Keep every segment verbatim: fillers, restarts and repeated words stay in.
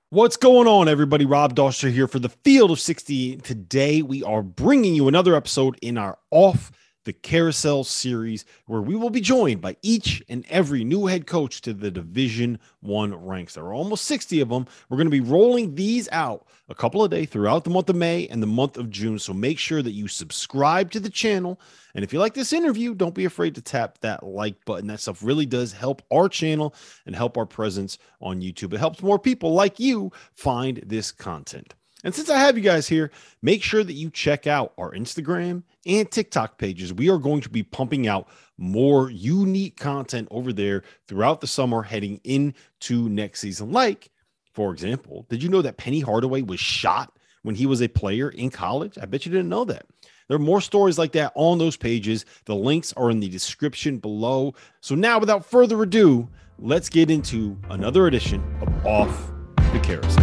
What's going on, everybody? Rob Doster here for the Field of sixty-eight. Today, we are bringing you another episode in our Off the Carousel series, where we will be joined by each and every new head coach to the Division One ranks. There are almost sixty of them. We're going to be rolling these out a couple of days throughout the month of May and the month of June. So make sure that you subscribe to the channel. And if you like this interview, don't be afraid to tap that like button. That stuff really does help our channel and help our presence on YouTube. It helps more people like you find this content. And since I have you guys here, make sure that you check out our Instagram and TikTok pages. We are going to be pumping out more unique content over there throughout the summer heading into next season. Like, for example, did you know that Penny Hardaway was shot when he was a player in college? I bet you didn't know that. There are more stories like that on those pages. The links are in the description below. So now, without further ado, let's get into another edition of Off the Carousel.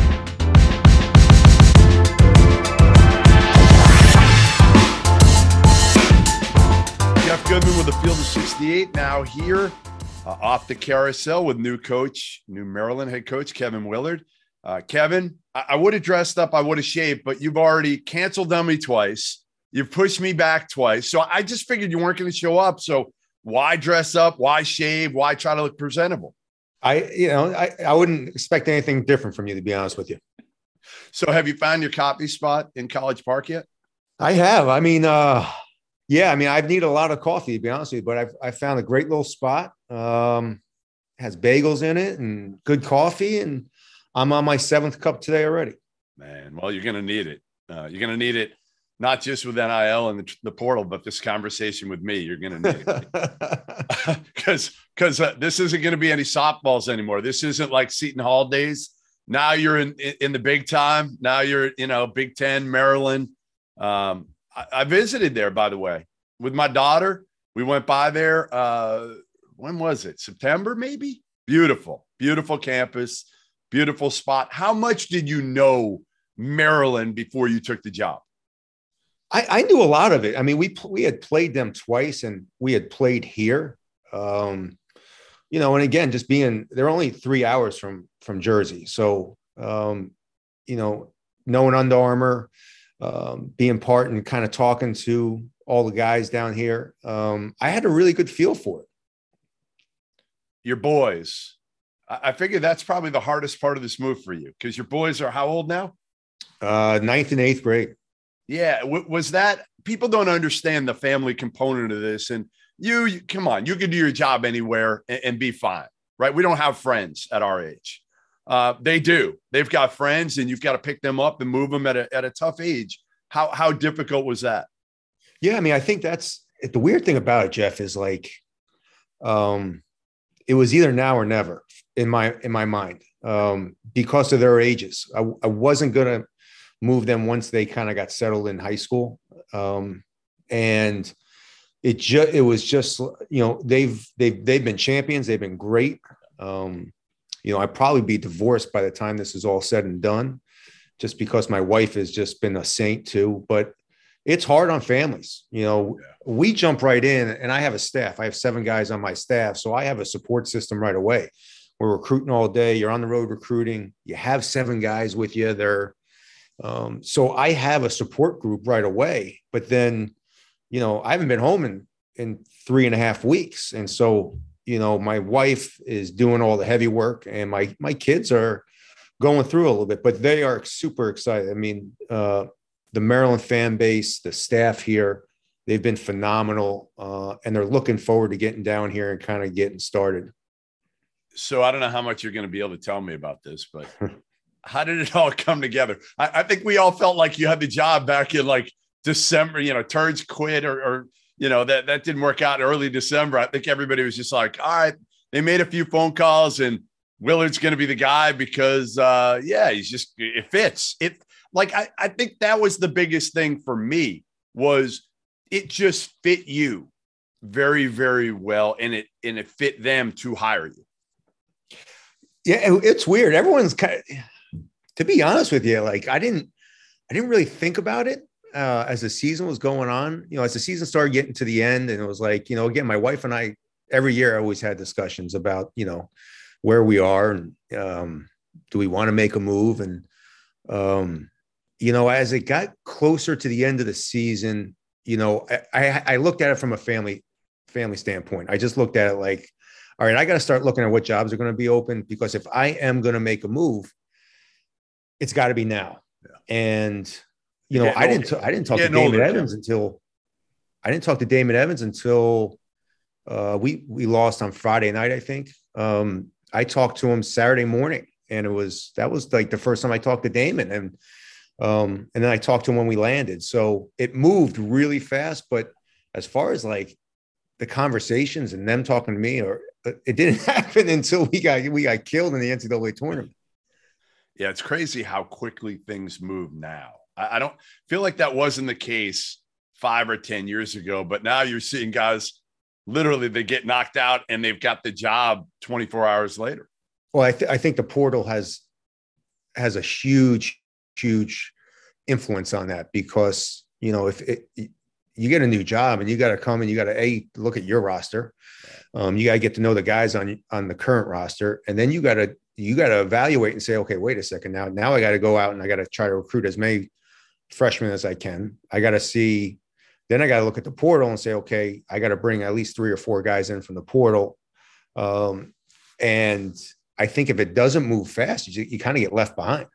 Jeff Goodman with the Field of sixty-eight now here uh, off the carousel with new coach, new Maryland head coach, Kevin Willard. Uh, Kevin, I, I would have dressed up, I would have shaved, but you've already canceled on me twice. You've pushed me back twice. So I just figured you weren't going to show up. So why dress up? Why shave? Why try to look presentable? I, you know, I, I wouldn't expect anything different from you, to be honest with you. So have you found your coffee spot in College Park yet? I have. I mean, uh, yeah, I mean, I've needed a lot of coffee, to be honest with you, but I've, I found a great little spot. Um, has bagels in it and good coffee. And I'm on my seventh cup today already. Man, well, you're going to need it. Uh, you're going to need it. Not just with N I L and the, the portal, but this conversation with me, you're going to need it. Because because uh, this isn't going to be any softballs anymore. This isn't like Seton Hall days. Now you're in, in, in the big time. Now you're, you know, Big Ten, Maryland. Um, I, I visited there, by the way, with my daughter. We went by there. Uh, when was it? September, maybe? Beautiful, beautiful campus, beautiful spot. How much did you know Maryland before you took the job? I, I knew a lot of it. I mean, we we had played them twice, and we had played here. Um, you know, and again, just being they're only three hours from from Jersey, so um, you know, knowing Under Armour, um, being part and kind of talking to all the guys down here, um, I had a really good feel for it. Your boys, I, I figure that's probably the hardest part of this move for you because your boys are how old now? Uh, ninth and eighth grade. Yeah. W- was that people don't understand the family component of this. And you, you come on, you can do your job anywhere and, and be fine, right? We don't have friends at our age. Uh, they do. They've got friends and you've got to pick them up and move them at a, at a tough age. How, how difficult was that? Yeah. I mean, I think that's the weird thing about it, Jeff, is like, um, it was either now or never in my, in my mind, um, because of their ages. I, I wasn't going to move them once they kind of got settled in high school. Um, and it just, it was just, you know, they've, they've, they've been champions. They've been great. Um, you know, I'd probably be divorced by the time this is all said and done, just because my wife has just been a saint too, but it's hard on families. You know, yeah. We jump right in, and I have a staff. I have seven guys on my staff. So I have a support system right away. We're recruiting all day. You're on the road recruiting. You have seven guys with you. They're, Um, so I have a support group right away, but then, you know, I haven't been home in, in three and a half weeks. And so, you know, my wife is doing all the heavy work and my, my kids are going through a little bit, but they are super excited. I mean, uh, the Maryland fan base, the staff here, they've been phenomenal. Uh, and they're looking forward to getting down here and kind of getting started. So I don't know how much you're going to be able to tell me about this, but how did it all come together? I, I think we all felt like you had the job back in like December, you know, Turds quit or, or, you know, that, that didn't work out in early December. I think everybody was just like, all right, they made a few phone calls and Willard's going to be the guy because, uh, yeah, he's just, it fits. It like, I, I think that was the biggest thing for me was it just fit you very, very well. And it, and it fit them to hire you. Yeah. It's weird. Everyone's kind of, to be honest with you, like I didn't, I didn't really think about it uh, as the season was going on. You know, as the season started getting to the end, and it was like, you know, again, my wife and I every year I always had discussions about, you know, where we are and um, do we want to make a move? And, um, you know, as it got closer to the end of the season, you know, I, I, I looked at it from a family, family standpoint. I just looked at it like, all right, I got to start looking at what jobs are going to be open, because if I am going to make a move, it's got to be now. Yeah. And, you know, I didn't, t- I didn't talk to Damon Evans until I didn't talk to Damon Evans until uh, we, we lost on Friday night, I think. Um, I talked to him Saturday morning, and it was, that was like the first time I talked to Damon. And, um, and then I talked to him when we landed. So it moved really fast. But as far as like the conversations and them talking to me, or it didn't happen until we got, we got killed in the N C double A tournament. Yeah. It's crazy how quickly things move now. I, I don't feel like that wasn't the case five or ten years ago, but now you're seeing guys literally they get knocked out and they've got the job twenty-four hours later. Well, I, th- I think the portal has, has a huge, huge influence on that, because, you know, if it, you get a new job and you got to come and you got to a look at your roster. Um, you got to get to know the guys on, on the current roster. And then you got to, you got to evaluate and say, okay, wait a second. Now, now I got to go out and I got to try to recruit as many freshmen as I can. I got to see, then I got to look at the portal and say, okay, I got to bring at least three or four guys in from the portal. Um, and I think if it doesn't move fast, you, you kind of get left behind.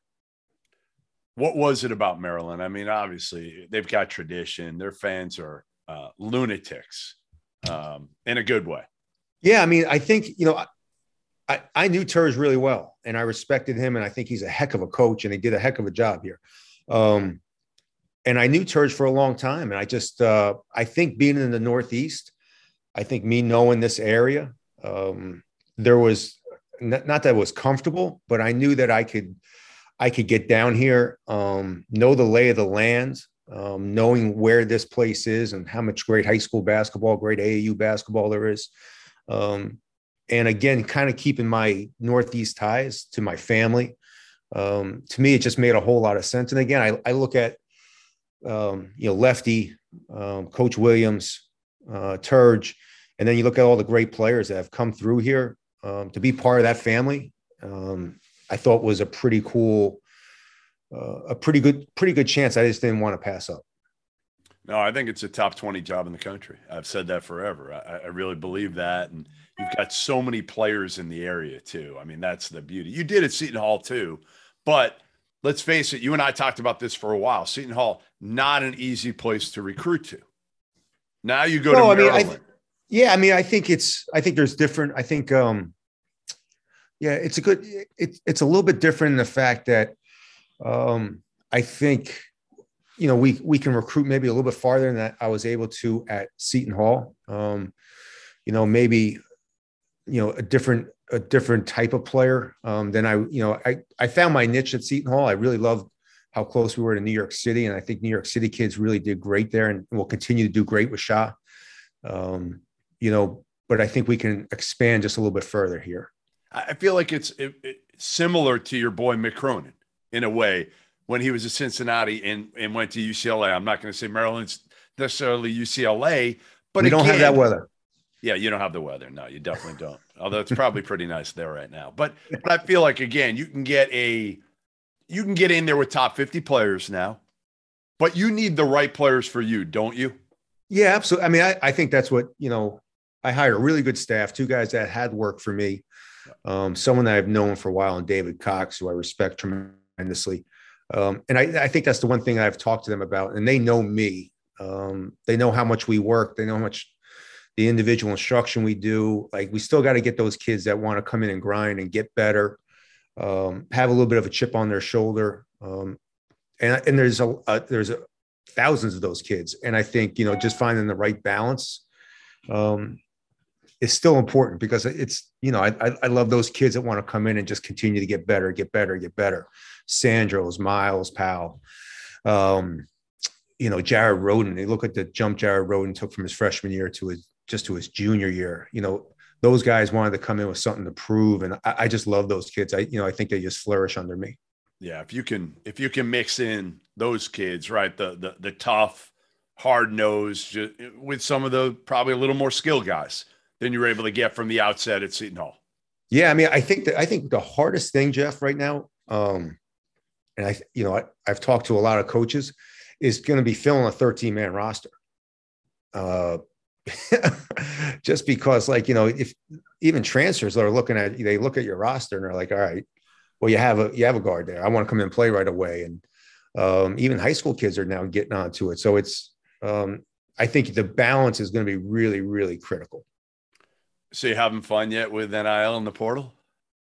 What was it about Maryland? I mean, obviously they've got tradition. Their fans are uh, lunatics um, in a good way. Yeah. I mean, I think, you know, I, I knew Terz really well, and I respected him, and I think he's a heck of a coach, and he did a heck of a job here. Um, and I knew Terz for a long time. And I just, uh, I think being in the Northeast, I think me knowing this area, um, there was not, not that it was comfortable, but I knew that I could, I could get down here, um, know the lay of the land, um, knowing where this place is and how much great high school basketball, great A A U basketball there is. Um, and again, kind of keeping my Northeast ties to my family. Um, to me, it just made a whole lot of sense. And again, I, I look at, um, you know, Lefty, um, Coach Williams, uh, Terz, and then you look at all the great players that have come through here, um, to be part of that family. Um, I thought was a pretty cool, uh, a pretty good, pretty good chance. I just didn't want to pass up. No, I think it's a top twenty job in the country. I've said that forever. I, I really believe that. And you've got so many players in the area too. I mean, that's the beauty. You did at Seton Hall too, but let's face it, you and I talked about this for a while. Seton Hall, not an easy place to recruit to. Now you go no, to Maryland. I mean, I th- yeah, I mean, I think it's, I think there's different, I think, um, yeah, it's a good, it, it's a little bit different in the fact that um, I think, you know, we, we can recruit maybe a little bit farther than that I was able to at Seton Hall. Um, you know, maybe, you know, a different, a different type of player um, than I, you know, I, I found my niche at Seton Hall. I really loved how close we were to New York City. And I think New York City kids really did great there and will continue to do great with Shah. Um, you know, but I think we can expand just a little bit further here. I feel like it's it, it, similar to your boy Mick Cronin in a way when he was at Cincinnati and, and went to U C L A. I'm not going to say Maryland's necessarily U C L A, but we don't again, have that weather. Yeah, you don't have the weather. No, you definitely don't. Although it's probably pretty nice there right now. But but I feel like again, you can get a you can get in there with top fifty players now, but you need the right players for you, don't you? Yeah, absolutely. I mean, I, I think that's what, you know, I hired a really good staff, two guys that had worked for me. Um, someone that I've known for a while, and David Cox, who I respect tremendously. Um, and I, I think that's the one thing I've talked to them about, and they know me. Um, they know how much we work. They know how much the individual instruction we do. Like, we still got to get those kids that want to come in and grind and get better, um, have a little bit of a chip on their shoulder. Um, and, and there's a, a there's a, thousands of those kids. And I think, you know, just finding the right balance, um, is still important, because it's, you know, I, I love those kids that want to come in and just continue to get better, get better, get better. Sandros, Miles, Powell, um, you know, Jared Roden. They look at the jump Jared Roden took from his freshman year to his, just to his junior year. You know, those guys wanted to come in with something to prove. And I, I just love those kids. I, you know, I think they just flourish under me. Yeah. If you can, if you can mix in those kids, right. The, the, the tough, hard nosed with some of the, probably a little more skill guys than you were able to get from the outset at Seton Hall. Yeah, I mean, I think that I think the hardest thing, Jeff, right now, um, and I, you know, I, I've talked to a lot of coaches, is going to be filling a thirteen man roster. Uh, just because, like, you know, if even transfers are looking at, they look at your roster and they're like, all right, well, you have a you have a guard there. I want to come in and play right away. And um, even high school kids are now getting onto it. So it's, um, I think the balance is going to be really, really critical. So you having fun yet with N I L in the portal?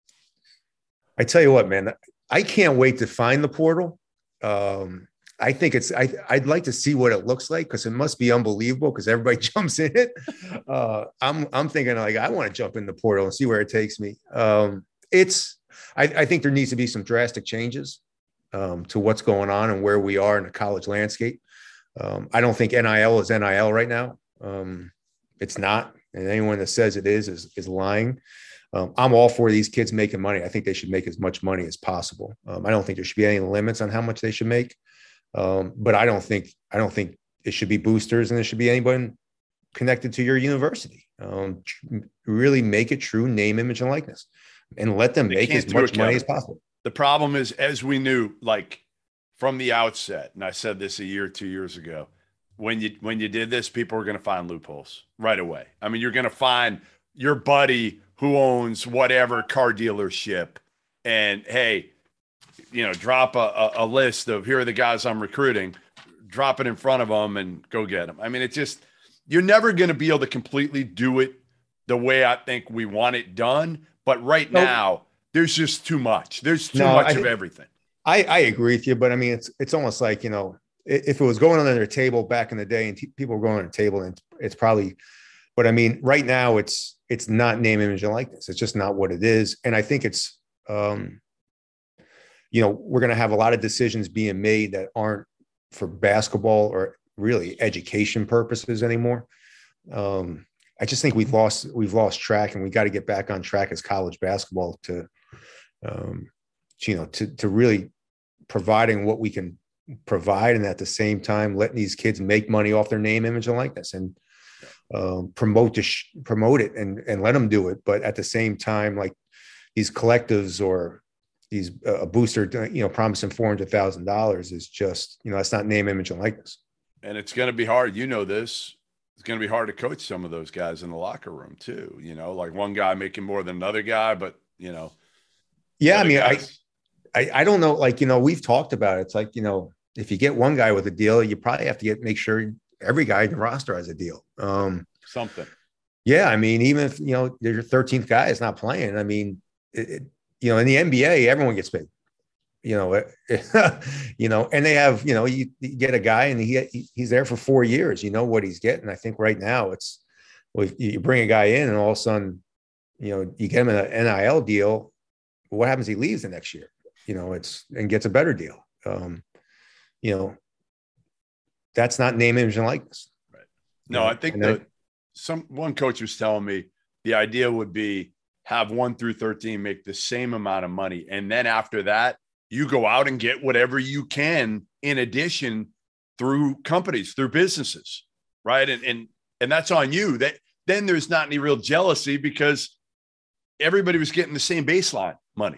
I tell you what, man, I can't wait to find the portal. Um, I think it's, I, I'd like to see what it looks like, because it must be unbelievable because everybody jumps in it. Uh, I'm, I'm thinking, like, I want to jump in the portal and see where it takes me. Um, it's, I, I think there needs to be some drastic changes um, to what's going on and where we are in the college landscape. Um, I don't think N I L is N I L right now. Um, it's not. And anyone that says it is, is, is lying. Um, I'm all for these kids making money. I think they should make as much money as possible. Um, I don't think there should be any limits on how much they should make. Um, but I don't think, I don't think it should be boosters, and it should be anyone connected to your university. Um, really make it true name, image, and likeness, and let them They make can't as do much it, money Kevin. as possible. The problem is, as we knew, like from the outset, and I said this a year, two years ago, when you when you did this, people were going to find loopholes right away. I mean, you're going to find your buddy who owns whatever car dealership, and hey, you know, drop a, a, a list of here are the guys I'm recruiting, drop it in front of them, and go get them. I mean, it's just, you're never going to be able to completely do it the way I think we want it done. But right Nope. now, there's just too much. There's too No, much I of think- everything. I, I agree with you, but I mean, it's, it's almost like, you know, if it was going on their table back in the day and t- people were going on a table, and it's probably, but I mean, right now it's, it's not name, image, and likeness. It's just not what it is. And I think it's, um, you know, we're going to have a lot of decisions being made that aren't for basketball or really education purposes anymore. Um, I just think we've lost, we've lost track, and we got to get back on track as college basketball to, um, you know, to, to really providing what we can provide, and at the same time letting these kids make money off their name, image, and likeness, and um, promote to sh- promote it and and let them do it. But at the same time, like these collectives or these uh, a booster, you know, promising four hundred thousand dollars is just, you know, that's not name, image, and likeness. And it's going to be hard. You know this. It's going to be hard to coach some of those guys in the locker room too. You know, like one guy making more than another guy, but you know. Yeah, I mean, guys, I, I I don't know. Like, you know, we've talked about it. It's like, you know, if you get one guy with a deal, you probably have to get make sure every guy in the roster has a deal. Um, something. yeah, I mean, even if, you know, your thirteenth guy is not playing, I mean, it, it, you know, in the N B A, everyone gets paid. You know, it, you know, and they have, you know, you, you get a guy and he he's there for four years. You know what he's getting. I think right now it's, well, you bring a guy in and all of a sudden, you know, you get him an N I L deal. What happens? He leaves the next year. You know, it's and gets a better deal. Um, you know, that's not name, image, and likeness. Right. No, I think that some one coach was telling me the idea would be have one through thirteen make the same amount of money, and then after that, you go out and get whatever you can in addition through companies, through businesses, right? And and and that's on you. That then there's not any real jealousy because everybody was getting the same baseline money.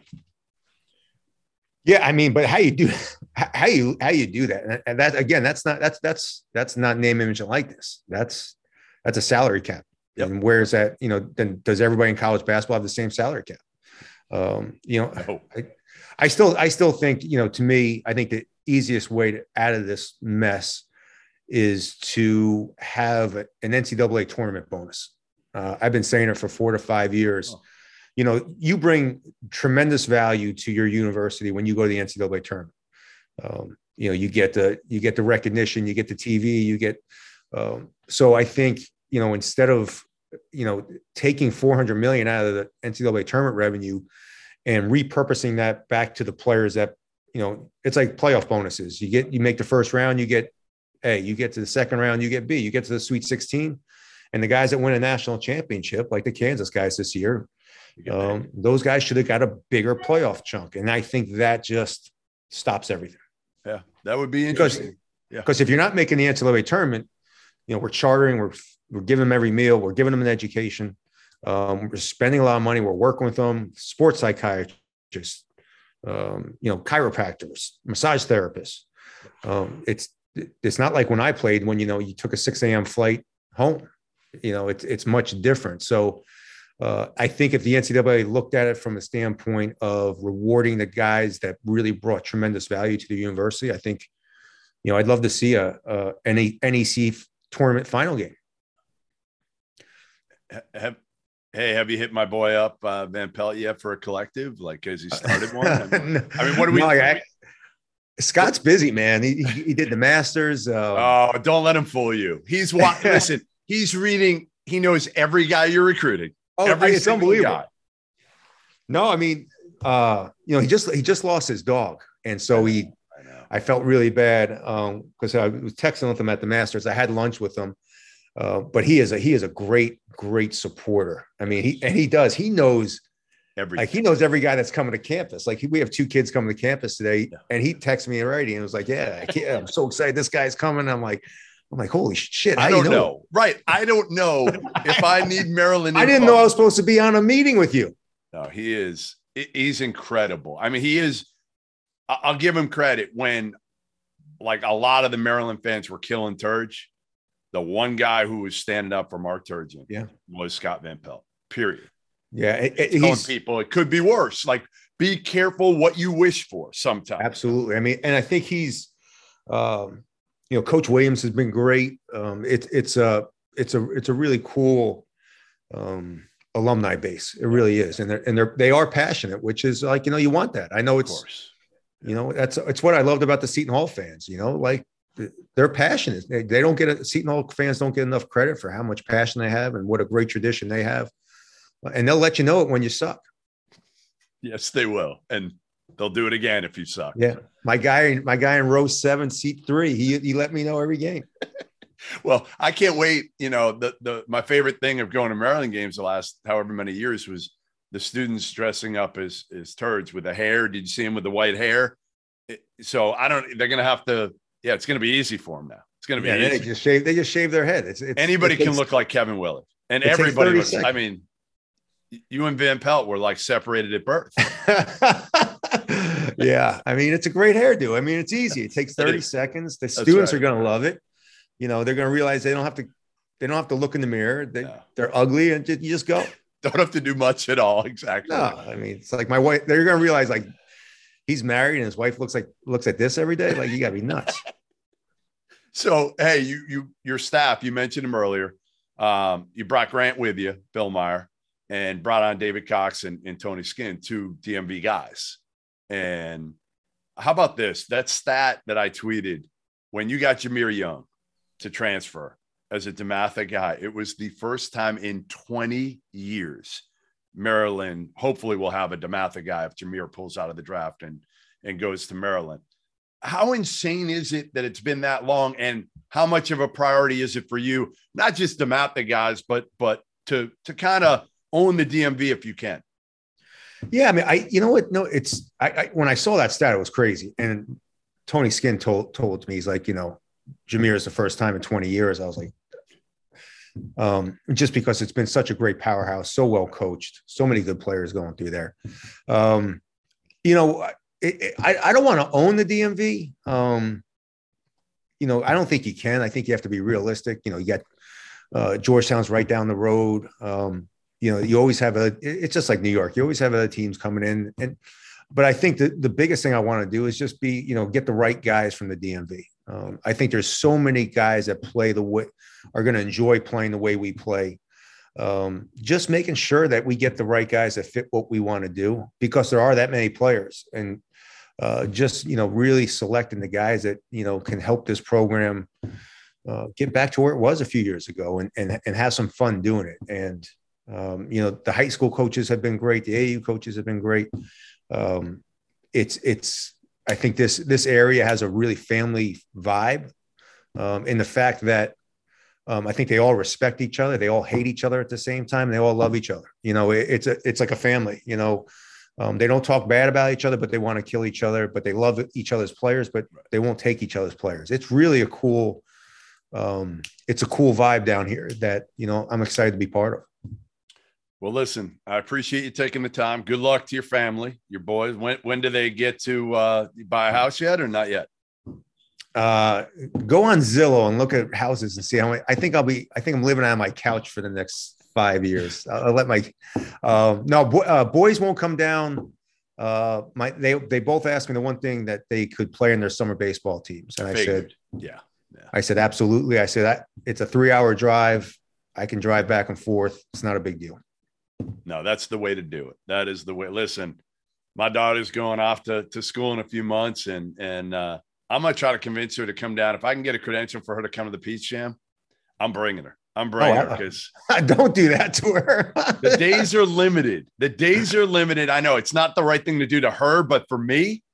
Yeah, I mean, but how you do how you how you do that, and that again, that's not that's that's that's not name, image, and likeness. That's that's a salary cap. Yep. And where's that? You know, then does everybody in college basketball have the same salary cap? Um, you know, No. I, I still I still think, you know, to me, I think the easiest way to out of this mess is to have an N C double A tournament bonus. Uh, I've been saying it for four to five years. Oh. You know, you bring tremendous value to your university when you go to the N C double A tournament. Um, you know, you get the you get the recognition, you get the T V, you get. Um, so I think, you know, instead of, you know, taking four hundred million out of the N C double A tournament revenue and repurposing that back to the players that, you know, it's like playoff bonuses. You get you make the first round, you get A. You get to the second round, you get B. You get to the Sweet sixteen, and the guys that win a national championship, like the Kansas guys this year. Um, those guys should have got a bigger playoff chunk. And I think that just stops everything. Yeah, that would be interesting. Because, yeah. because if you're not making the N C double A tournament, you know, we're chartering, we're, we're giving them every meal, we're giving them an education. Um, we're spending a lot of money. We're working with them, sports psychiatrists, um, you know, chiropractors, massage therapists. Um, it's it's not like when I played, when, you know, you took a six a.m. flight home. You know, it's it's much different. So uh, I think if the N C double A looked at it from the standpoint of rewarding the guys that really brought tremendous value to the university, I think, you know, I'd love to see a, a N E C tournament final game. Have, hey, have you hit my boy up, uh, Van Pelt, yet for a collective? Like, has he started one? I mean, no, I mean what do we? No, I, Scott's busy, man. He, he did the Masters. Um, oh, don't let him fool you. He's watching. Listen, he's reading. He knows every guy you're recruiting. Oh, every it's unbelievable. Guy. No, I mean, uh, you know, he just he just lost his dog, and so he. I, know. I felt really bad because um, I was texting with him at the Masters. I had lunch with him, uh, but he is a he is a great great supporter. I mean, he and he does. He knows. Everything. Like he knows every guy that's coming to campus. Like we have two kids coming to campus today, yeah. and he texted me already and was like, "Yeah, I can't, I'm so excited. This guy's coming." I'm like, "I'm like, holy shit!" I don't know? know. Right? I don't know if I need Maryland. I didn't know I was supposed to be on a meeting with you. No, he is. He's incredible. I mean, he is. I'll give him credit when, like, a lot of the Maryland fans were killing Turge. The one guy who was standing up for Mark Turgeon, yeah, was Scott Van Pelt. Period. Yeah, it, it, telling people it could be worse. Like, be careful what you wish for sometimes. Absolutely. I mean, and I think he's, um, you know, Coach Williams has been great. Um, it, it's a, it's a, it's a really cool um, alumni base. It really is, and they're and they're they are passionate, which is like, you know, you want that. I know it's, of course. You know, that's it's what I loved about the Seton Hall fans. You know, like they're passionate. They, they don't get a, Seton Hall fans don't get enough credit for how much passion they have and what a great tradition they have. And they'll let you know it when you suck. Yes, they will. And they'll do it again if you suck. Yeah. My guy, my guy in row seven, seat three, he, he let me know every game. Well, I can't wait. You know, the, the, my favorite thing of going to Maryland games the last however many years was the students dressing up as, as turds with the hair. Did you see him with the white hair? It, so I don't, they're going to have to, yeah, it's going to be easy for them now. It's going to be yeah, easy. They just shave, they just shave their head. It's, it's Anybody it takes, can look like Kevin Willard, and everybody looks, seconds. I mean, you and Van Pelt were like separated at birth. Yeah. I mean, it's a great hairdo. I mean, it's easy. It takes thirty seconds. The That's students right. are going to love it. You know, they're going to realize they don't have to, they don't have to look in the mirror. They, no. They're ugly and just, you just go. Don't have to do much at all. Exactly. No, I mean, it's like my wife, they're going to realize like he's married and his wife looks like, looks at this every day. Like you gotta be nuts. So, hey, you, you, your staff, you mentioned him earlier. Um, you brought Grant with you, Bill Meyer, and brought on David Cox and, and Tony Skinn, two D M V guys. And how about this? That stat that I tweeted when you got Jahmir Young to transfer as a DeMatha guy, it was the first time in twenty years Maryland hopefully will have a DeMatha guy if Jahmir pulls out of the draft and, and goes to Maryland. How insane is it that it's been that long, and how much of a priority is it for you? Not just DeMatha guys, but but to to kind of own the D M V if you can. Yeah, I mean, I you know what? No, it's I, I when I saw that stat, it was crazy. And Tony Skinn told told me, he's like, you know, Jahmir is the first time in twenty years. I was like, um, just because it's been such a great powerhouse, so well coached, so many good players going through there. Um, you know, it, it, I I don't want to own the D M V. Um, you know, I don't think you can. I think you have to be realistic. You know, you got uh, Georgetown's right down the road. Um, you know, you always have a, it's just like New York. You always have other teams coming in. And, but I think the, the biggest thing I want to do is just be, you know, get the right guys from the D M V. Um, I think there's so many guys that play the way, are going to enjoy playing the way we play. Um, just making sure that we get the right guys that fit what we want to do, because there are that many players, and uh, just, you know, really selecting the guys that, you know, can help this program uh, get back to where it was a few years ago, and, and, and have some fun doing it. And, Um, you know, the high school coaches have been great. The A A U coaches have been great. Um, it's, it's, I think this, this area has a really family vibe, um, in the fact that, um, I think they all respect each other. They all hate each other at the same time. They all love each other. You know, it, it's a, it's like a family, you know, um, they don't talk bad about each other, but they want to kill each other, but they love each other's players, but they won't take each other's players. It's really a cool, um, it's a cool vibe down here that, you know, I'm excited to be part of. Well, listen, I appreciate you taking the time. Good luck to your family, your boys. When when do they get to uh, buy a house yet or not yet? Uh, go on Zillow and look at houses and see how many. I think I'll be. I think I'm living on my couch for the next five years. I'll, I'll let my. Uh, no, bo- uh, boys won't come down. Uh, my they they both asked me the one thing that they could play in their summer baseball teams, and I Figured. said, yeah, yeah. I said absolutely. I said that it's a three hour drive. I can drive back and forth. It's not a big deal. No, that's the way to do it. That is the way. Listen, my daughter's going off to, to school in a few months, and and uh, I'm going to try to convince her to come down. If I can get a credential for her to come to the Peach Jam, I'm bringing her. I'm bringing oh, her because don't do that to her. The days are limited. The days are limited. I know it's not the right thing to do to her, but for me,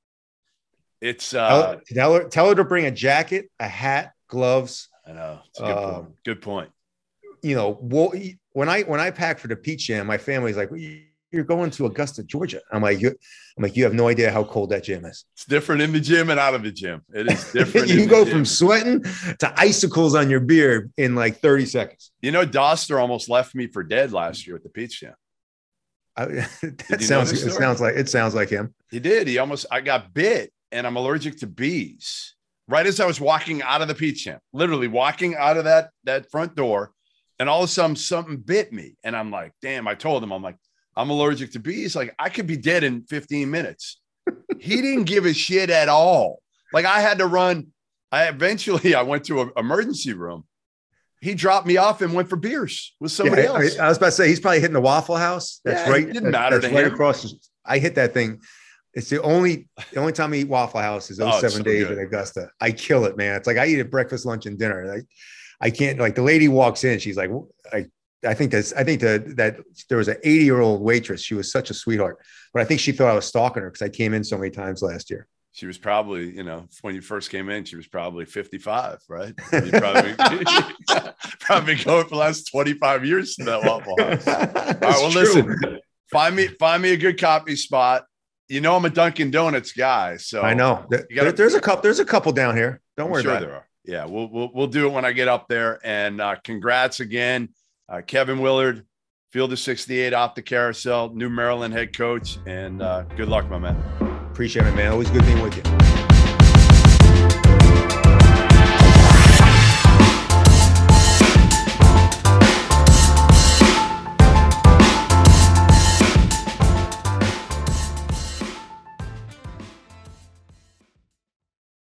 it's uh, tell, tell her tell her to bring a jacket, a hat, gloves. I know. It's a good uh, point. Good point. You know, when I when I pack for the Peach Jam, my family's like, "You're going to Augusta, Georgia." I'm like, you, "I'm like, you have no idea how cold that gym is." It's different in the gym and out of the gym. It is different. You go from sweating to icicles on your beard in like thirty seconds. You know, Doster almost left me for dead last year at the Peach Jam. I, that sounds. It sounds like it sounds like him. He did. He almost. I got bit, and I'm allergic to bees. Right as I was walking out of the Peach Jam, literally walking out of that that front door. And all of a sudden something bit me. And I'm like, damn, I told him, I'm like, I'm allergic to bees. Like I could be dead in fifteen minutes. He didn't give a shit at all. Like I had to run. I eventually, I went to an emergency room. He dropped me off and went for beers with somebody yeah, else. I, I was about to say, he's probably hitting the Waffle House. That's yeah, right. It didn't that, matter that's to right him. across. I hit that thing. It's the only, the only time I eat Waffle House is those Oh, seven so days good. in Augusta. I kill it, man. It's like I eat it breakfast, lunch, and dinner. Like I can't, like the lady walks in, she's like, I, I think that's, I think that, that there was an eighty year old waitress. She was such a sweetheart, but I think she thought I was stalking her because I came in so many times last year. She was probably, you know, when you first came in, she was probably fifty-five, right? You probably, probably going for the last twenty-five years to that Waffle House. All right, well, true. listen, find me, find me a good coffee spot. You know, I'm a Dunkin' Donuts guy, so I know gotta, there, there's a couple, there's a couple down here. Don't I'm worry sure about there it. Are. Yeah, we'll, we'll, we'll do it when I get up there. And uh, congrats again. Uh, Kevin Willard, Field of sixty-eight off the carousel, new Maryland head coach, and uh, good luck, my man. Appreciate it, man. Always good being with you.